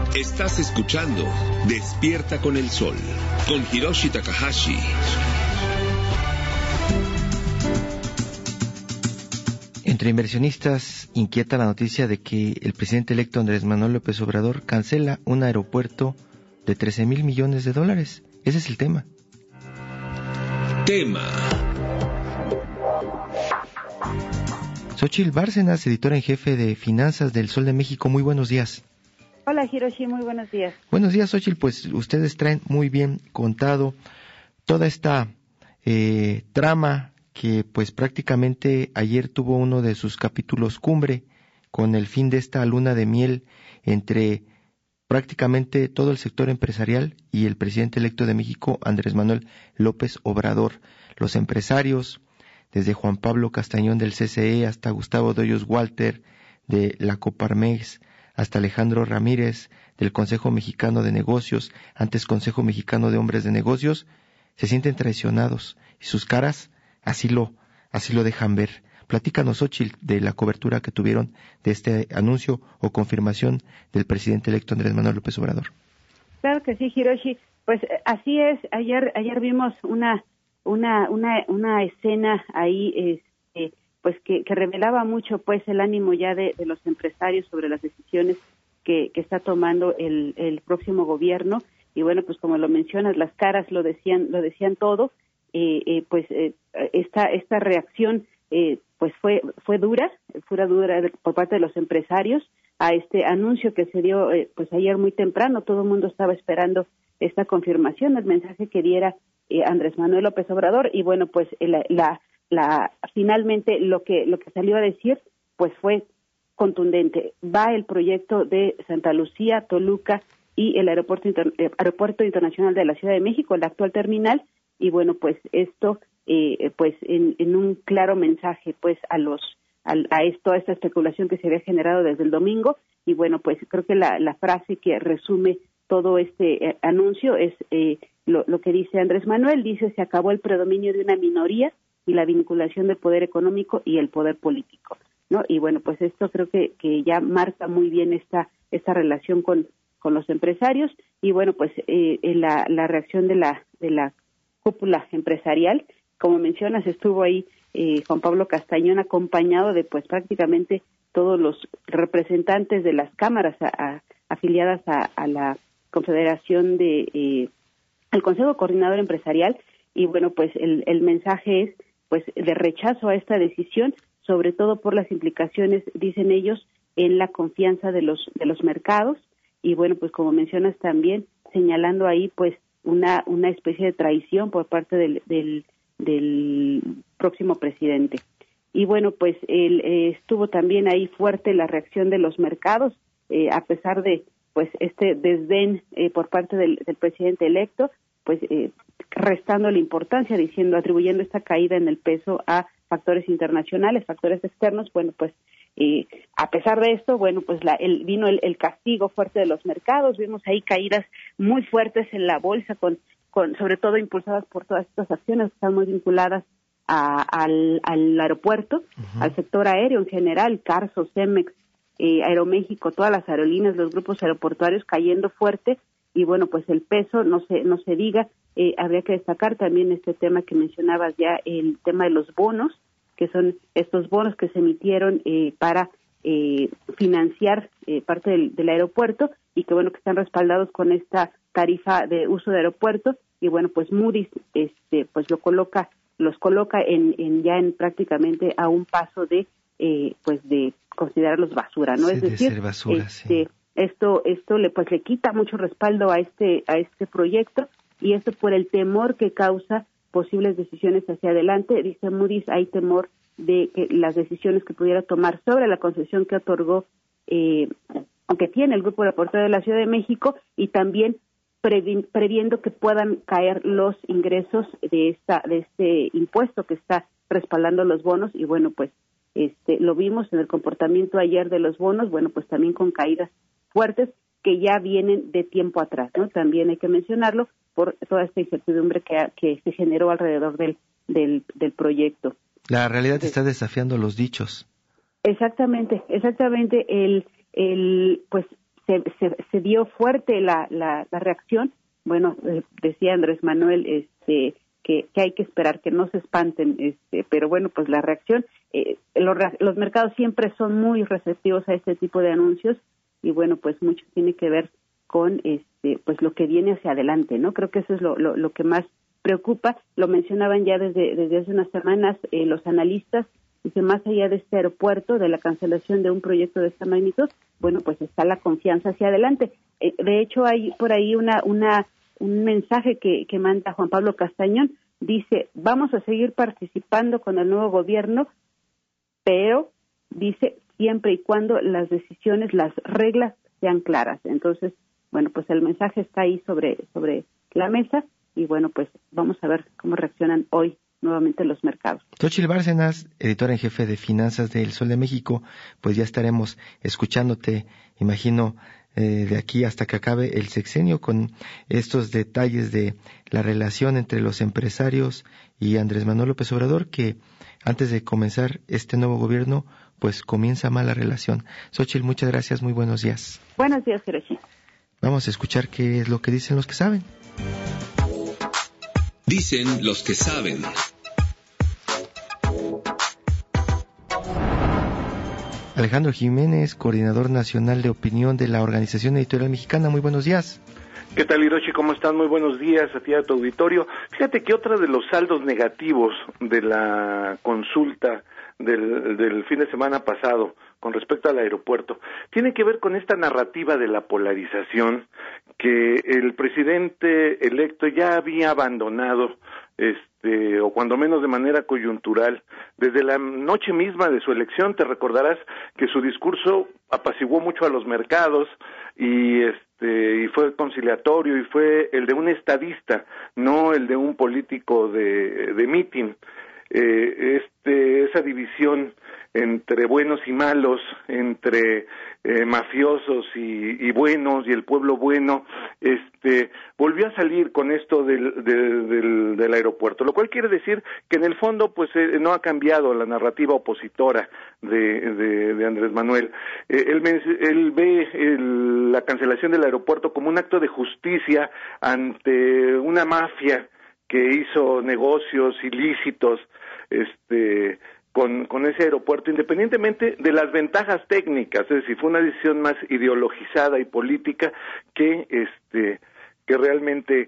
Estás escuchando Despierta con el Sol, con Hiroshi Takahashi. Entre inversionistas inquieta la noticia de que el presidente electo Andrés Manuel López Obrador cancela un aeropuerto de $13,000 millones. Ese es el tema. Xóchitl Bárcenas, editora en jefe de Finanzas del Sol de México, muy buenos días. Hola Hiroshi, muy buenos días. Buenos días, Xóchitl, pues ustedes traen muy bien contado toda esta trama que pues prácticamente ayer tuvo uno de sus capítulos cumbre con el fin de esta luna de miel entre prácticamente todo el sector empresarial y el presidente electo de México, Andrés Manuel López Obrador. Los empresarios, desde Juan Pablo Castañón del CCE hasta Gustavo de Hoyos Walter de la Coparmex, hasta Alejandro Ramírez del Consejo Mexicano de Negocios, antes Consejo Mexicano de Hombres de Negocios, se sienten traicionados y sus caras así lo dejan ver. Platícanos, Xóchitl, de la cobertura que tuvieron de este anuncio o confirmación del presidente electo Andrés Manuel López Obrador. Claro que sí, Hiroshi. Pues así es. Ayer vimos una escena ahí, pues que revelaba mucho, pues, el ánimo ya de los empresarios sobre las decisiones que está tomando el próximo gobierno. Y bueno, pues como lo mencionas, las caras lo decían todo. Esta reacción pues fue dura por parte de los empresarios a este anuncio que se dio pues ayer muy temprano. Todo el mundo estaba esperando esta confirmación, el mensaje que diera Andrés Manuel López Obrador, y bueno, pues finalmente lo que salió a decir pues fue contundente. Va el proyecto de Santa Lucía, Toluca y el Aeropuerto Internacional de la Ciudad de México, el actual terminal. Y bueno, pues esto, pues en un claro mensaje, pues a esta especulación que se había generado desde el domingo. Y bueno, pues creo que la frase que resume todo este anuncio es lo que dice Andrés Manuel. Dice: se acabó el predominio de una minoría y la vinculación del poder económico y el poder político, ¿no? Y bueno, pues esto creo que ya marca muy bien esta relación con los empresarios. Y bueno, pues la reacción de la cúpula empresarial, como mencionas, estuvo ahí Juan Pablo Castañón, acompañado de pues prácticamente todos los representantes de las cámaras afiliadas a la Confederación al Consejo Coordinador Empresarial. Y bueno, pues el mensaje es pues de rechazo a esta decisión, sobre todo por las implicaciones, dicen ellos, en la confianza de los mercados. Y bueno, pues como mencionas también, señalando ahí pues una especie de traición por parte del próximo presidente. Y bueno, pues estuvo también ahí fuerte la reacción de los mercados, a pesar de pues este desdén por parte del presidente electo, pues restando la importancia, atribuyendo esta caída en el peso a factores internacionales, factores externos. Bueno, pues a pesar de esto, bueno, pues vino el castigo fuerte de los mercados. Vimos ahí caídas muy fuertes en la bolsa, con sobre todo impulsadas por todas estas acciones que están muy vinculadas al aeropuerto, uh-huh, al sector aéreo en general, Carso, Cemex, Aeroméxico, todas las aerolíneas, los grupos aeroportuarios cayendo fuerte. Y bueno, pues el peso no se diga. Habría que destacar también este tema que mencionabas ya, el tema de los bonos, que son estos bonos que se emitieron para financiar parte del aeropuerto, y que bueno, que están respaldados con esta tarifa de uso de aeropuerto. Y bueno, pues Moody's pues los coloca en prácticamente a un paso de pues de considerarlos basura, ¿no? Sí, es decir, ser basura, sí. Esto le quita mucho respaldo a este proyecto, y esto por el temor que causa posibles decisiones hacia adelante. Dice Moody's, hay temor de que las decisiones que pudiera tomar sobre la concesión que otorgó, aunque tiene el Grupo Aeroportuario de la Ciudad de México, y también previendo que puedan caer los ingresos de este impuesto que está respaldando los bonos. Y bueno, pues lo vimos en el comportamiento ayer de los bonos, bueno, pues también con caídas fuertes que ya vienen de tiempo atrás, ¿no? También hay que mencionarlo por toda esta incertidumbre que se generó alrededor del proyecto. La realidad está desafiando los dichos. Exactamente. Pues se dio fuerte la reacción. Bueno, decía Andrés Manuel que hay que esperar, que no se espanten, pero bueno, pues la reacción, los mercados siempre son muy receptivos a este tipo de anuncios, y bueno, pues mucho tiene que ver con pues lo que viene hacia adelante, ¿no? Creo que eso es lo que más preocupa. Lo mencionaban ya desde hace unas semanas los analistas. Dice, más allá de este aeropuerto, de la cancelación de un proyecto de esta magnitud, bueno, pues está la confianza hacia adelante. De hecho, hay por ahí un mensaje que manda Juan Pablo Castañón. Dice, vamos a seguir participando con el nuevo gobierno, pero, dice, siempre y cuando las decisiones, las reglas sean claras. Entonces, bueno, pues el mensaje está ahí sobre la mesa, y bueno, pues vamos a ver cómo reaccionan hoy nuevamente los mercados. Xóchitl Bárcenas, editora en jefe de Finanzas del Sol de México, pues ya estaremos escuchándote, imagino, de aquí hasta que acabe el sexenio, con estos detalles de la relación entre los empresarios y Andrés Manuel López Obrador, que antes de comenzar este nuevo gobierno, pues comienza mal la relación. Xóchitl, muchas gracias, muy buenos días. Buenos días, Hiroshi. Vamos a escuchar qué es lo que dicen los que saben. Dicen los que saben. Alejandro Jiménez, coordinador nacional de opinión de la Organización Editorial Mexicana. Muy buenos días. ¿Qué tal, Hiroshi? ¿Cómo están? Muy buenos días a ti y a tu auditorio. Fíjate que otro de los saldos negativos de la consulta del fin de semana pasado con respecto al aeropuerto tiene que ver con esta narrativa de la polarización que el presidente electo ya había abandonado, o cuando menos de manera coyuntural. Desde la noche misma de su elección, te recordarás que su discurso apaciguó mucho a los mercados y fue conciliatorio, y fue el de un estadista, no el de un político de mitin. Esa división entre buenos y malos, entre mafiosos y buenos, y el pueblo bueno, volvió a salir con esto del aeropuerto, lo cual quiere decir que en el fondo pues no ha cambiado la narrativa opositora de Andrés Manuel. Él ve la cancelación del aeropuerto como un acto de justicia ante una mafia que hizo negocios ilícitos con ese aeropuerto, independientemente de las ventajas técnicas. Es decir, fue una decisión más ideologizada y política que realmente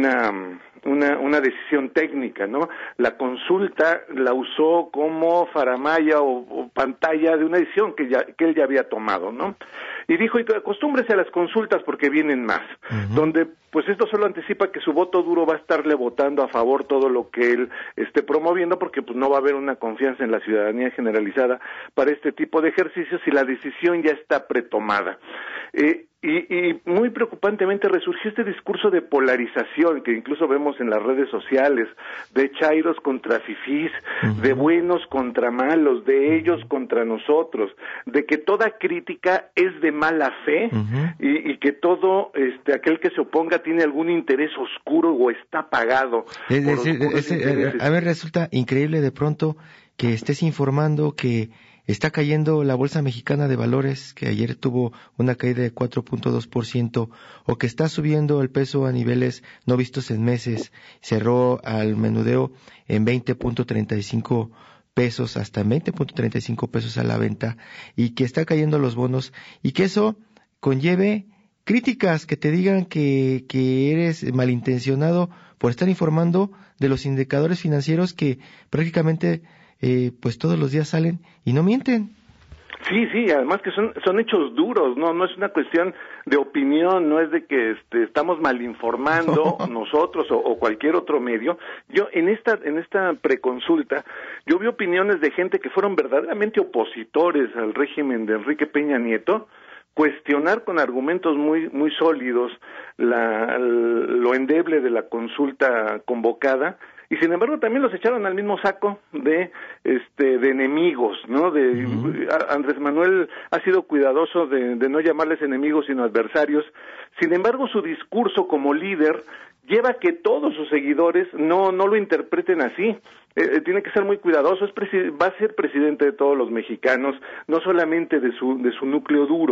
una decisión técnica, ¿no? La consulta la usó como faramalla o pantalla de una decisión que él ya había tomado, ¿no? Y dijo, acostúmbrese a las consultas porque vienen más, donde pues esto solo anticipa que su voto duro va a estarle votando a favor todo lo que él esté promoviendo, porque pues no va a haber una confianza en la ciudadanía generalizada para este tipo de ejercicios y la decisión ya está pretomada. Y muy preocupantemente resurgió este discurso de polarización que incluso vemos en las redes sociales, de chairos contra fifís, de buenos contra malos, de ellos contra nosotros, de que toda crítica es de mala fe y que todo aquel que se oponga tiene algún interés oscuro o está pagado. Es decir, a ver, resulta increíble de pronto que estés informando que está cayendo la Bolsa Mexicana de Valores, que ayer tuvo una caída de 4.2%, o que está subiendo el peso a niveles no vistos en meses, cerró al menudeo en 20.35 pesos, hasta 20.35 pesos a la venta, y que está cayendo los bonos, y que eso conlleve críticas, que te digan que eres malintencionado por estar informando de los indicadores financieros que prácticamente pues todos los días salen y no mienten. Sí, además que son hechos duros, no es una cuestión de opinión, no es de que estamos mal informando nosotros o cualquier otro medio. Yo en esta preconsulta yo vi opiniones de gente que fueron verdaderamente opositores al régimen de Enrique Peña Nieto, cuestionar con argumentos muy muy sólidos lo endeble de la consulta convocada. Y sin embargo también los echaron al mismo saco de enemigos, ¿no? Andrés Manuel ha sido cuidadoso de no llamarles enemigos sino adversarios. Sin embargo, su discurso como líder lleva a que todos sus seguidores no lo interpreten así. Tiene que ser muy cuidadoso. Va a ser presidente de todos los mexicanos, no solamente de su núcleo duro.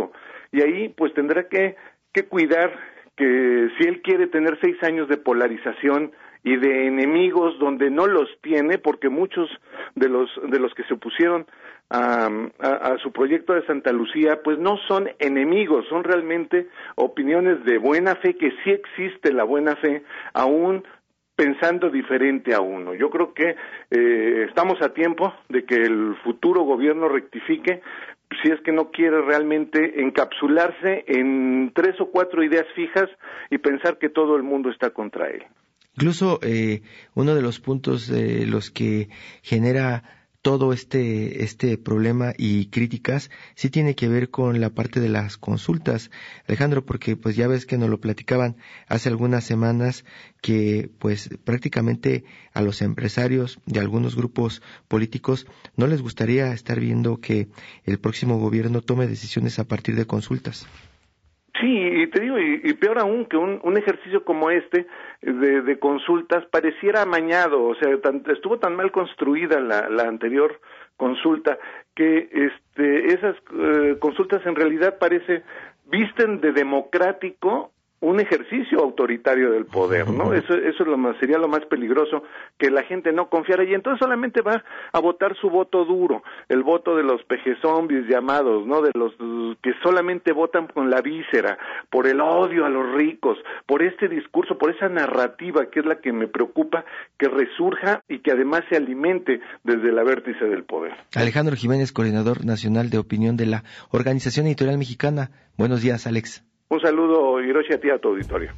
y ahí pues tendrá que cuidar que si él quiere tener 6 años de polarización y de enemigos donde no los tiene, porque muchos de los que se opusieron a su proyecto de Santa Lucía, pues no son enemigos, son realmente opiniones de buena fe, que sí existe la buena fe, aún pensando diferente a uno. Yo creo que estamos a tiempo de que el futuro gobierno rectifique, si es que no quiere realmente encapsularse en 3 o 4 ideas fijas y pensar que todo el mundo está contra él. Incluso uno de los puntos de los que genera todo este problema y críticas sí tiene que ver con la parte de las consultas, Alejandro, porque pues ya ves que nos lo platicaban hace algunas semanas que pues prácticamente a los empresarios de algunos grupos políticos no les gustaría estar viendo que el próximo gobierno tome decisiones a partir de consultas. Sí, y te digo, y peor aún, que un ejercicio como este de consultas pareciera amañado, o sea, estuvo tan mal construida la anterior consulta que esas consultas en realidad visten de democrático un ejercicio autoritario del poder, ¿no? Eso es sería lo más peligroso, que la gente no confiara, y entonces solamente va a votar su voto duro, el voto de los pejezombies llamados, ¿no? De los que solamente votan con la víscera, por el odio a los ricos, por este discurso, por esa narrativa que es la que me preocupa que resurja y que además se alimente desde la vértice del poder. Alejandro Jiménez, coordinador nacional de opinión de la Organización Editorial Mexicana. Buenos días, Alex. Un saludo, Hiroshi, a ti, a tu auditorio.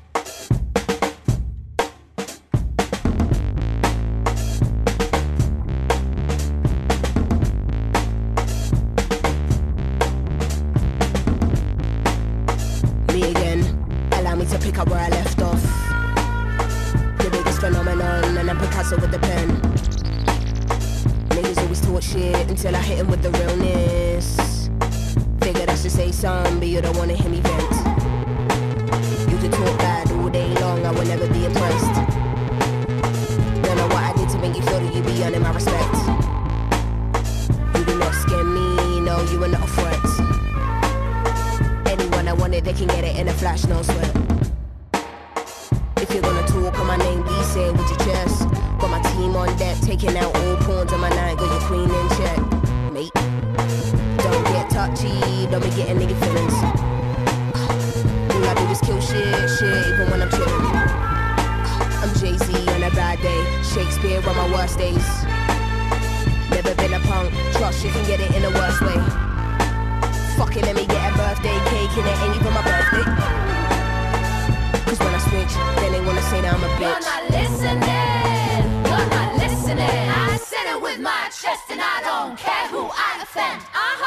Me again, allow me to pick up where I left off. The biggest phenomenon, and I'm Picasso with the pen. Niggas always talk shit until I hit him with the realness. Figured I should say something, but you don't wanna hear me vent. You can talk bad all day long, I will never be impressed. Don't know what I did to make you feel that you be earning my respect. You do not scare me, no, you are not a threat. Anyone I want it, they can get it in a flash, no sweat. If you're gonna talk on my name, be say it with your chest. Got my team on deck, taking out all pawns on my night, got your queen in check, mate. Don't get touchy, don't be getting nigga feelings. All I do is kill shit, even when I'm chillin'. I'm Jay-Z on a bad day, Shakespeare on my worst days. Never been a punk, trust you can get it in the worst way. Fuck it, let me get a birthday cake and it ain't even my birthday. Cause when I switch, then they wanna say that I'm a bitch. You're not listening, you're not listening. I said it with my chest and I don't care who I offend.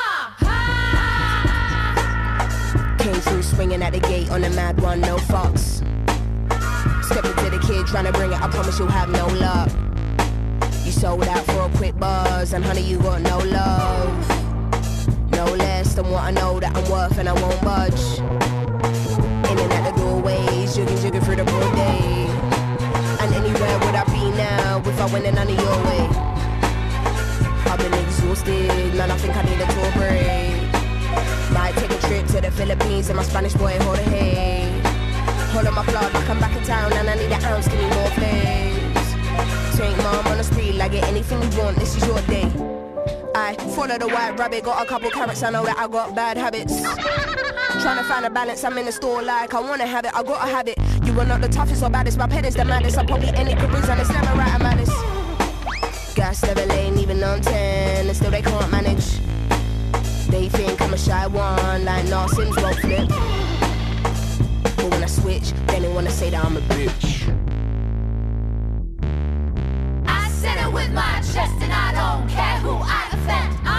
Came through swinging at the gate on the mad one, no fucks. Step into the kid trying to bring it, I promise you'll have no luck. You sold out for a quick buzz, and honey, you got no love. No less than what I know that I'm worth, and I won't budge. In and out the doorways, jigging through the broad day. And anywhere would I be now if I went in none of your way? I've been exhausted, man, I think I need a tour break. Might take a trip to the Philippines and my Spanish boy hold a hay. Hold on my blood like I'm back in town and I need an ounce, give me more flames. Take mom on the street, like get anything you want, this is your day. I follow the white rabbit, got a couple carrots, I know that I got bad habits. Trying to find a balance, I'm in the store like I wanna have it, I gotta have it. You are not the toughest or baddest, my pet is the maddest. I'm probably any careers and it's never right, I'm malice. Gas level ain't even on 10 and still they can't manage. They think I'm a shy one, like Narsins won't flip. But when I switch, then they wanna say that I'm a bitch. I said it with my chest and I don't care who I offend.